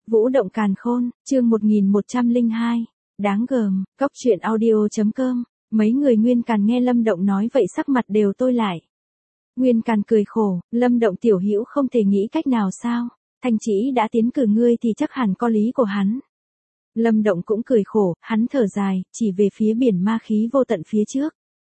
Vũ động càn khôn, chương 1102. Đáng gờm, Cóc truyện audio.com. Mấy người Nguyên Càn nghe Lâm Động nói vậy sắc mặt đều tối lại. Nguyên Càn cười khổ, Lâm Động tiểu hữu không thể nghĩ cách nào sao? Thanh Chỉ đã tiến cử ngươi thì chắc hẳn có lý của hắn. Lâm Động cũng cười khổ, hắn thở dài, chỉ về phía biển ma khí vô tận phía trước.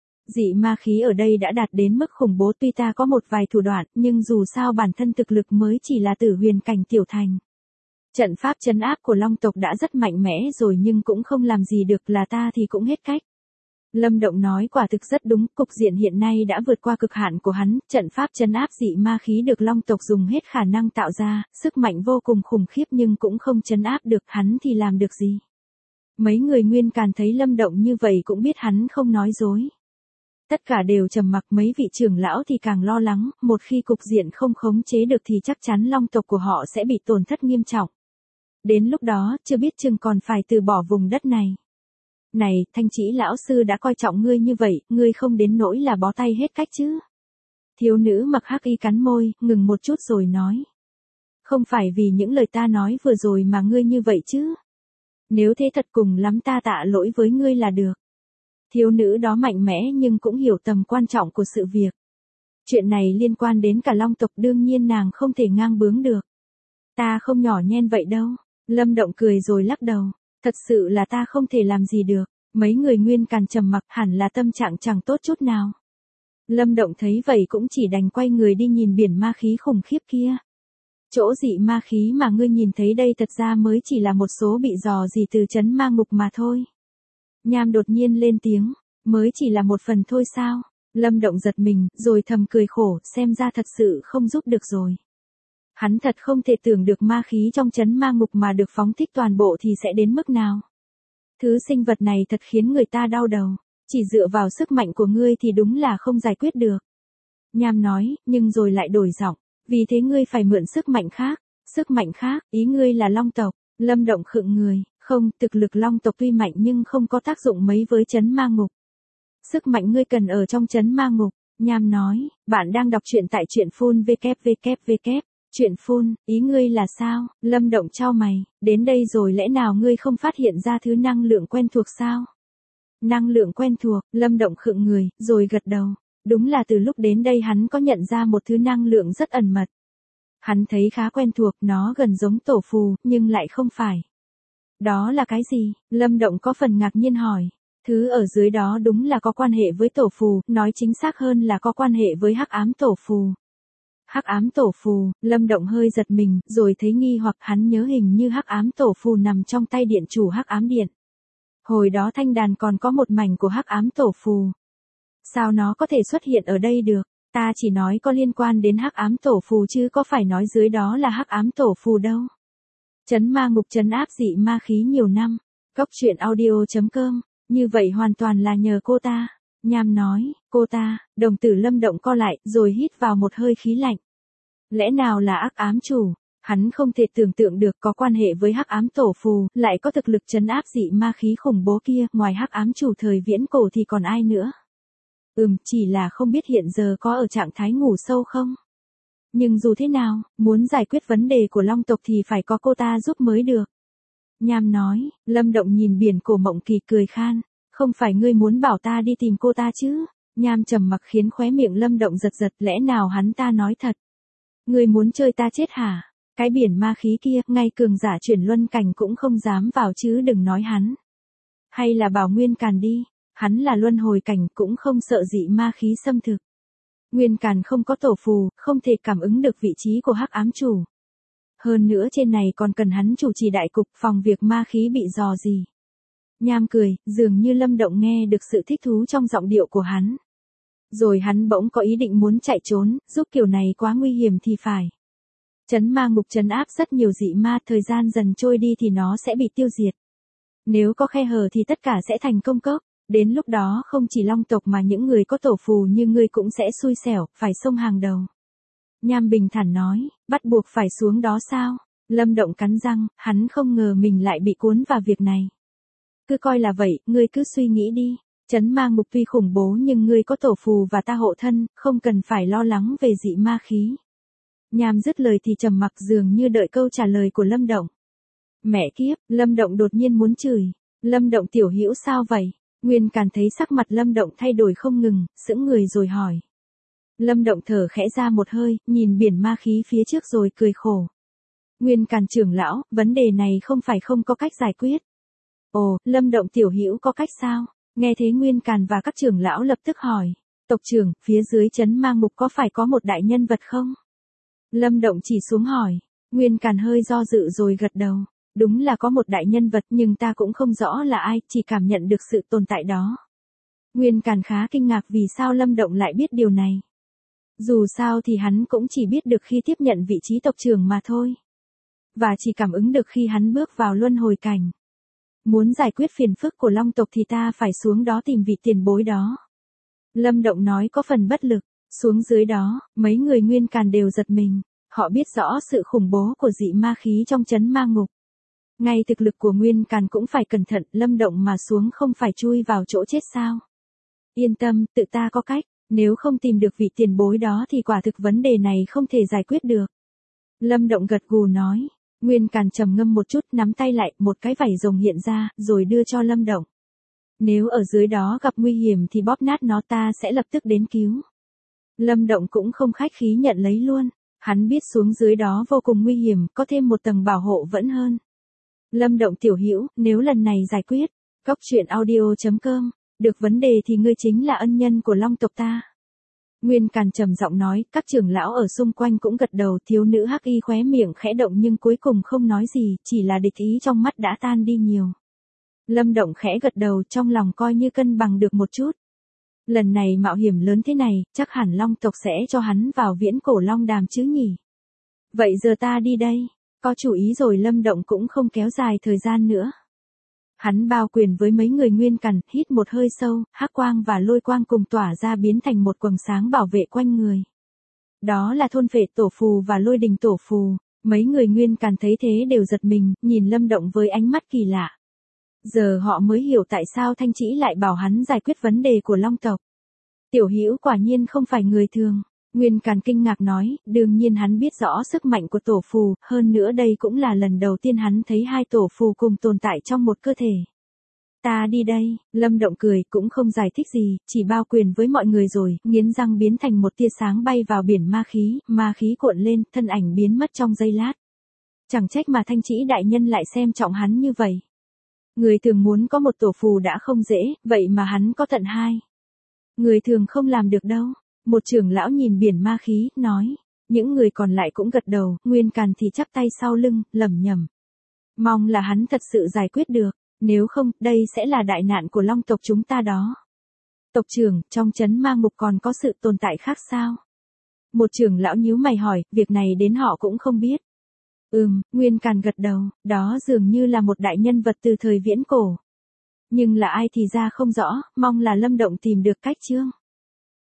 Dị ma khí ở đây đã đạt đến mức khủng bố, tuy ta có một vài thủ đoạn, nhưng dù sao bản thân thực lực mới chỉ là tử huyền cảnh tiểu thành. Trận pháp trấn áp của Long tộc đã rất mạnh mẽ rồi nhưng cũng không làm gì được, là ta thì cũng hết cách. Lâm Động nói quả thực rất đúng, cục diện hiện nay đã vượt qua cực hạn của hắn, trận pháp trấn áp dị ma khí được Long tộc dùng hết khả năng tạo ra, sức mạnh vô cùng khủng khiếp nhưng cũng không trấn áp được, hắn thì làm được gì? Mấy người Nguyên Càn thấy Lâm Động như vậy cũng biết hắn không nói dối. Tất cả đều trầm mặc, mấy vị trưởng lão thì càng lo lắng, một khi cục diện không khống chế được thì chắc chắn Long tộc của họ sẽ bị tổn thất nghiêm trọng. Đến lúc đó, chưa biết chừng còn phải từ bỏ vùng đất này. Này, Thanh Chỉ lão sư đã coi trọng ngươi như vậy, ngươi không đến nỗi là bó tay hết cách chứ? Thiếu nữ mặc hắc y cắn môi, ngừng một chút rồi nói. Không phải vì những lời ta nói vừa rồi mà ngươi như vậy chứ? Nếu thế thật cùng lắm ta tạ lỗi với ngươi là được. Thiếu nữ đó mạnh mẽ nhưng cũng hiểu tầm quan trọng của sự việc. Chuyện này liên quan đến cả Long tộc, đương nhiên nàng không thể ngang bướng được. Ta không nhỏ nhen vậy đâu. Lâm Động cười rồi lắc đầu. Thật sự là ta không thể làm gì được. Mấy người Nguyên Càn trầm mặc, hẳn là tâm trạng chẳng tốt chút nào. Lâm Động thấy vậy cũng chỉ đành quay người đi nhìn biển ma khí khủng khiếp kia. Chỗ dị ma khí mà ngươi nhìn thấy đây thật ra mới chỉ là một số bị dò dỉ từ trấn ma ngục mà thôi. Nham đột nhiên lên tiếng, mới chỉ là một phần thôi sao? Lâm Động giật mình, rồi thầm cười khổ, xem ra thật sự không giúp được rồi. Hắn thật không thể tưởng được ma khí trong trấn ma ngục mà được phóng thích toàn bộ thì sẽ đến mức nào. Thứ sinh vật này thật khiến người ta đau đầu, chỉ dựa vào sức mạnh của ngươi thì đúng là không giải quyết được. Nham nói, nhưng rồi lại đổi giọng, vì thế ngươi phải mượn sức mạnh khác. Sức mạnh khác, ý ngươi là Long tộc. Lâm Động khựng người, không, thực lực Long tộc tuy mạnh nhưng không có tác dụng mấy với trấn ma ngục. Sức mạnh ngươi cần ở trong trấn ma ngục. Nham nói, bạn đang đọc truyện tại truyện phun www. Truyện phun, ý ngươi là sao? Lâm Động chau mày, đến đây rồi lẽ nào ngươi không phát hiện ra thứ năng lượng quen thuộc sao? Năng lượng quen thuộc, Lâm Động khựng người, rồi gật đầu. Đúng là từ lúc đến đây hắn có nhận ra một thứ năng lượng rất ẩn mật. Hắn thấy khá quen thuộc, nó gần giống tổ phù, nhưng lại không phải. Đó là cái gì? Lâm Động có phần ngạc nhiên hỏi. Thứ ở dưới đó đúng là có quan hệ với tổ phù, nói chính xác hơn là có quan hệ với hắc ám tổ phù. Hắc ám tổ phù, Lâm Động hơi giật mình, rồi thấy nghi hoặc, hắn nhớ hình như hắc ám tổ phù nằm trong tay điện chủ hắc ám điện. Hồi đó Thanh Đàn còn có một mảnh của hắc ám tổ phù. Sao nó có thể xuất hiện ở đây được? Ta chỉ nói có liên quan đến hắc ám tổ phù chứ có phải nói dưới đó là hắc ám tổ phù đâu. Trấn ma ngục trấn áp dị ma khí nhiều năm. Cóc truyện audio.com. Như vậy hoàn toàn là nhờ cô ta. Nham nói, cô ta. Đồng tử Lâm Động co lại, rồi hít vào một hơi khí lạnh. Lẽ nào là ác ám chủ? Hắn không thể tưởng tượng được có quan hệ với hắc ám tổ phù, lại có thực lực trấn áp dị ma khí khủng bố kia, ngoài hắc ám chủ thời viễn cổ thì còn ai nữa? Chỉ là không biết hiện giờ có ở trạng thái ngủ sâu không? Nhưng dù thế nào, muốn giải quyết vấn đề của Long tộc thì phải có cô ta giúp mới được. Nham nói, Lâm Động nhìn biển cổ mộng kỳ cười khan. Không phải ngươi muốn bảo ta đi tìm cô ta chứ? Nham trầm mặc khiến khóe miệng Lâm Động giật giật, lẽ nào hắn ta nói thật? Ngươi muốn chơi ta chết hả? Cái biển ma khí kia, ngay cường giả chuyển luân cảnh cũng không dám vào chứ đừng nói hắn. Hay là bảo Nguyên Càn đi, hắn là luân hồi cảnh cũng không sợ dị ma khí xâm thực. Nguyên Càn không có tổ phù, không thể cảm ứng được vị trí của hắc ám chủ. Hơn nữa trên này còn cần hắn chủ trì đại cục, phòng việc ma khí bị dò dỉ. Nham cười, dường như Lâm Động nghe được sự thích thú trong giọng điệu của hắn. Rồi hắn bỗng có ý định muốn chạy trốn, giúp kiểu này quá nguy hiểm thì phải. Trấn ma ngục trấn áp rất nhiều dị ma, thời gian dần trôi đi thì nó sẽ bị tiêu diệt. Nếu có khe hở thì tất cả sẽ thành công cốc. Đến lúc đó không chỉ Long tộc mà những người có tổ phù như ngươi cũng sẽ xui xẻo, phải xông hàng đầu. Nham bình thản nói, bắt buộc phải xuống đó sao? Lâm Động cắn răng, hắn không ngờ mình lại bị cuốn vào việc này. Cứ coi là vậy, ngươi cứ suy nghĩ đi. Trấn ma ngục tuy khủng bố nhưng ngươi có tổ phù và ta hộ thân, không cần phải lo lắng về dị ma khí. Nham dứt lời thì trầm mặc, dường như đợi câu trả lời của Lâm Động. Mẹ kiếp, Lâm Động đột nhiên muốn chửi. Lâm Động tiểu hữu sao vậy? Nguyên Càn thấy sắc mặt Lâm Động thay đổi không ngừng, sững người rồi hỏi. Lâm Động thở khẽ ra một hơi, nhìn biển ma khí phía trước rồi cười khổ. Nguyên Càn trưởng lão, vấn đề này không phải không có cách giải quyết. Ồ, Lâm Động tiểu hữu có cách sao? Nghe thế Nguyên Càn và các trưởng lão lập tức hỏi. Tộc trưởng, phía dưới trấn Mang Mục có phải có một đại nhân vật không? Lâm Động chỉ xuống hỏi. Nguyên Càn hơi do dự rồi gật đầu. Đúng là có một đại nhân vật nhưng ta cũng không rõ là ai, chỉ cảm nhận được sự tồn tại đó. Nguyên Càn khá kinh ngạc vì sao Lâm Động lại biết điều này. Dù sao thì hắn cũng chỉ biết được khi tiếp nhận vị trí tộc trưởng mà thôi. Và chỉ cảm ứng được khi hắn bước vào luân hồi cảnh. Muốn giải quyết phiền phức của Long tộc thì ta phải xuống đó tìm vị tiền bối đó. Lâm Động nói có phần bất lực. Xuống dưới đó, mấy người Nguyên Càn đều giật mình. Họ biết rõ sự khủng bố của dị ma khí trong trấn Ma Ngục. Ngay thực lực của Nguyên Càn cũng phải cẩn thận, Lâm Động mà xuống không phải chui vào chỗ chết sao. Yên tâm, tự ta có cách, nếu không tìm được vị tiền bối đó thì quả thực vấn đề này không thể giải quyết được. Lâm Động gật gù nói. Nguyên Càn trầm ngâm một chút, nắm tay lại, một cái vảy rồng hiện ra, rồi đưa cho Lâm Động. Nếu ở dưới đó gặp nguy hiểm thì bóp nát nó, ta sẽ lập tức đến cứu. Lâm Động cũng không khách khí nhận lấy luôn. Hắn biết xuống dưới đó vô cùng nguy hiểm, có thêm một tầng bảo hộ vẫn hơn. Lâm Động tiểu hữu, nếu lần này giải quyết, goctruyện.audio.com, được vấn đề thì ngươi chính là ân nhân của Long tộc ta. Nguyên Càn trầm giọng nói, các trưởng lão ở xung quanh cũng gật đầu, thiếu nữ hắc y khóe miệng khẽ động nhưng cuối cùng không nói gì, chỉ là địch ý trong mắt đã tan đi nhiều. Lâm Động khẽ gật đầu, trong lòng coi như cân bằng được một chút. Lần này mạo hiểm lớn thế này, chắc hẳn Long tộc sẽ cho hắn vào viễn cổ Long Đàm chứ nhỉ. Vậy giờ ta đi đây. Có chủ ý rồi. Lâm Động cũng không kéo dài thời gian nữa. Hắn bao quyền với mấy người Nguyên Càn, hít một hơi sâu, hắc quang và lôi quang cùng tỏa ra biến thành một quầng sáng bảo vệ quanh người. Đó là thôn phệ tổ phù và lôi đình tổ phù. Mấy người Nguyên Càn thấy thế đều giật mình, nhìn Lâm Động với ánh mắt kỳ lạ. Giờ họ mới hiểu tại sao Thanh Trĩ lại bảo hắn giải quyết vấn đề của Long tộc. Tiểu hữu quả nhiên không phải người thường. Nguyên Càn kinh ngạc nói, đương nhiên hắn biết rõ sức mạnh của tổ phù, hơn nữa đây cũng là lần đầu tiên hắn thấy hai tổ phù cùng tồn tại trong một cơ thể. Ta đi đây, Lâm Động cười, cũng không giải thích gì, chỉ bao quyền với mọi người rồi, nghiến răng biến thành một tia sáng bay vào biển ma khí cuộn lên, thân ảnh biến mất trong giây lát. Chẳng trách mà Thanh Trĩ đại nhân lại xem trọng hắn như vậy. Người thường muốn có một tổ phù đã không dễ, vậy mà hắn có tận hai. Người thường không làm được đâu. Một trưởng lão nhìn biển ma khí, nói. Những người còn lại cũng gật đầu, Nguyên Càn thì chắp tay sau lưng, lẩm nhẩm. Mong là hắn thật sự giải quyết được, nếu không, đây sẽ là đại nạn của Long tộc chúng ta đó. Tộc trưởng, trong trấn Mang Mục còn có sự tồn tại khác sao? Một trưởng lão nhíu mày hỏi, việc này đến họ cũng không biết. Nguyên Càn gật đầu, đó dường như là một đại nhân vật từ thời viễn cổ. Nhưng là ai thì ra không rõ, mong là Lâm Động tìm được cách chương.